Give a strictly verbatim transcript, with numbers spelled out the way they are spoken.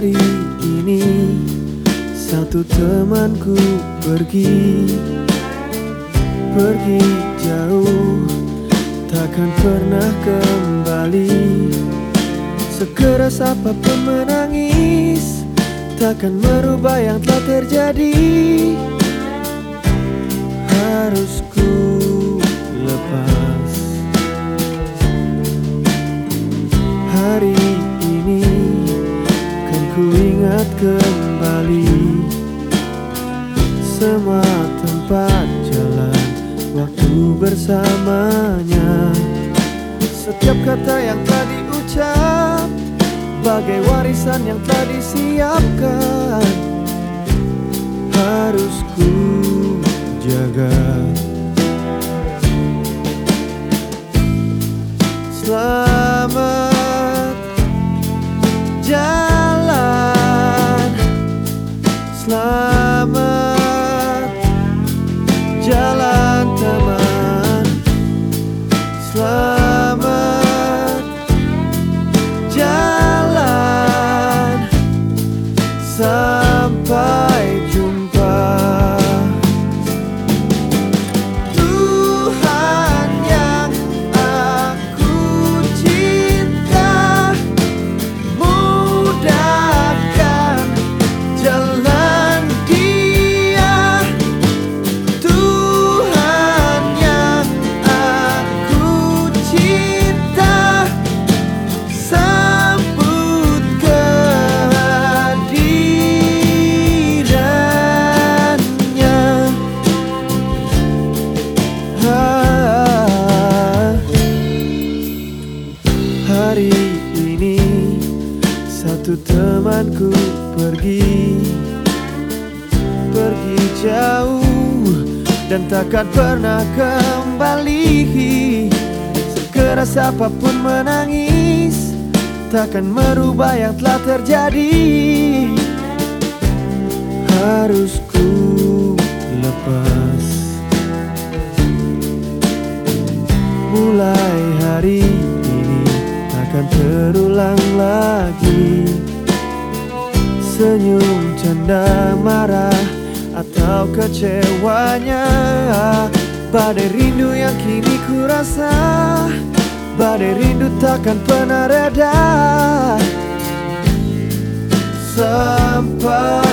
Hari ini satu temanku pergi, pergi jauh, takkan pernah kembali. Sekeras apapun menangis, takkan merubah yang telah terjadi. Harus ku lepas. Hari ini kan ku ingat kembali semua tempat jalan waktu bersamanya. Setiap kata yang telah diucap bagai warisan yang telah disiapkan, harus ku jaga. Selamat jalan, selamat jalan teman, selamat jalan, sampai jumpa. Tuhan yang aku cinta, mudahkan jalan Dia. Tuhan yang aku cinta, sambut kehadirannya. Ah, hari ini satu temanku pergi, pergi jauh dan takkan pernah kembali. Sekeras apapun menangis, takkan merubah yang telah terjadi. Harus ku lepas. Mulai hari ini takkan terulang lagi senyum, canda, marah, atau kecewanya. Badai rindu yang kini ku rasa, badai rindu takkan pernah reda sampai